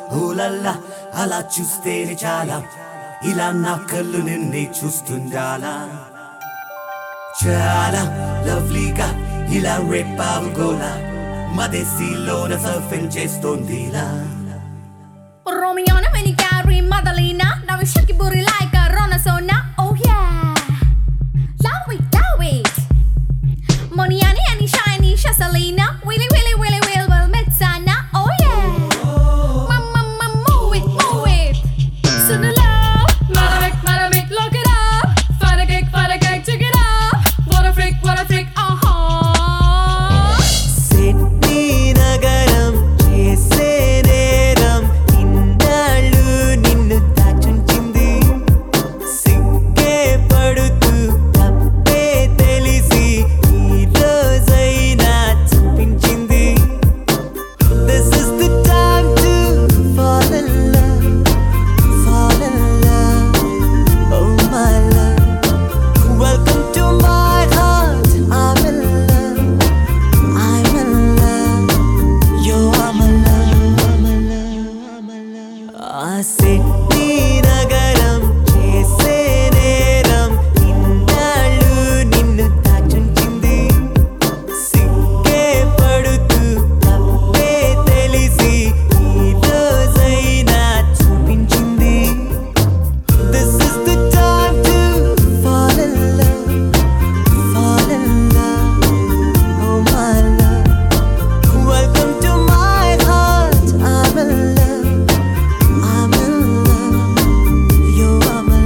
ఓలల్లా అలా చూస్తేనే చాలా ఇలా నా కళ్ళు నిన్నే చూస్తుండాలా చాలా లవ్లీగా ఇలా రేపావు గోలా మదేశీలోన సర్ఫింగ్ చేస్తోందిలా Romeo na many carry Madalena now we shake your booty like a Ronasona oh yeah love it Moniani and shiny Shasalina Willy well Metsana oh yeah mama move it Sooner love Madamic look it up Fight a cake check it up What a freak Sydney nagaram chese neram innalu ninnu tachunchindi sigge padutu tappe telisi ee rozaina chupinchindi This is the time to fall in love oh my love welcome to my heart I'm in love you are my love Sydney nagaram chese neram innalu ninnu tachunchindi sigge padutu tappe telisi ee rozaina chupinchindi This is the time to fall in love oh my love welcome to my heart I'm in love you are my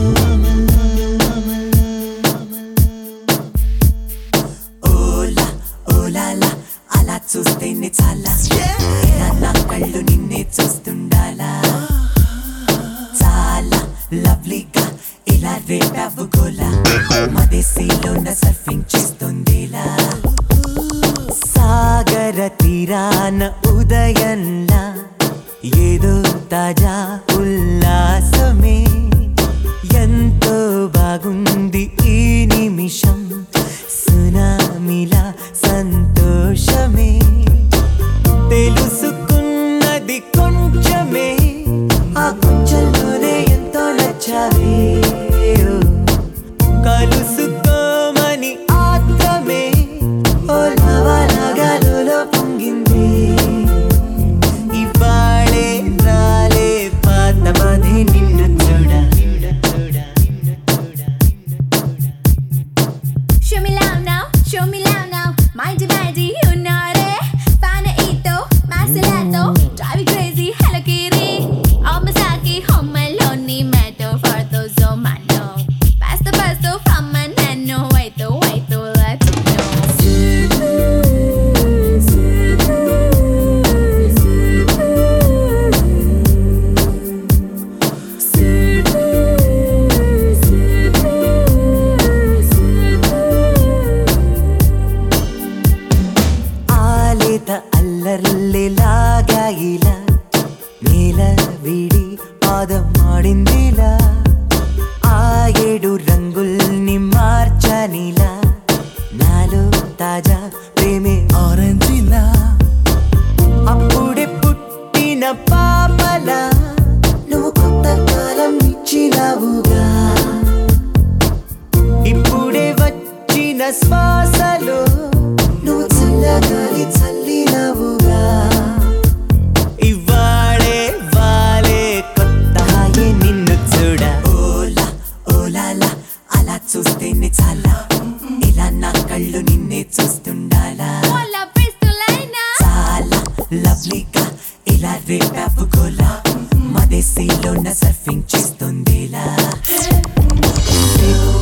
love ఓలా లా అలా చూస్తేనే చాలా ఇలా నా కళ్ళు నిన్నే చూస్తుండాలా చాలా లవ్లీగా ఇలా రేపావు గోలా మదేశీలోన సర్ఫింగ్ చేస్తుందిలా సాగర తీరాన ఉదయంలా ఏదో తాజా ఉల్లాసమే ఎంతో బాగుంది ఈ నిమిషం సునామిలా సంతోషమే తెలుసుకున్నది కొంచెమే ఆ కొంచెంలోనే ఎంతో నచ్చావే కలుసుకోమని ఆత్రమే ఓ లవలగలులో పొంగింది ఇవాళే రాలే పాతమది నిన్ను చూడ Show me love now Mind you know it Fana ito Masalato Drive you crazy Hello Kitty Omasaki Home alone Meto for those oh man no Pasto from my nano Wait to let you ఆలేత అల్లర్లేలాగా ఇలా నేల విడి పాదం ఆడిందిలా ఆ ఏడు రంగుల్ని మార్చనిలా నాలో తాజా ప్రేమే ఆరెంజిలా అప్పుడే పుట్టిన పాపలా నువ్వు కొత్త కాలం ఇచ్చినావుగా ఇప్పుడే వచ్చిన శ్వాసలో నువ్వు చల్లగాలి చల్లినవుగా ఇవాళే వాలే కొత్త హాయే నిన్ను చూడ ఓలాలా అలా చూస్తేనే చాలా ఇలా నా కళ్ళు నిన్నే చూస్తుండాలా Hola pistolina చాలా లవ్లీగా ఇలా రేపావు గోలా మదేశీలోన సర్ఫింగ్ చేస్తుందిలా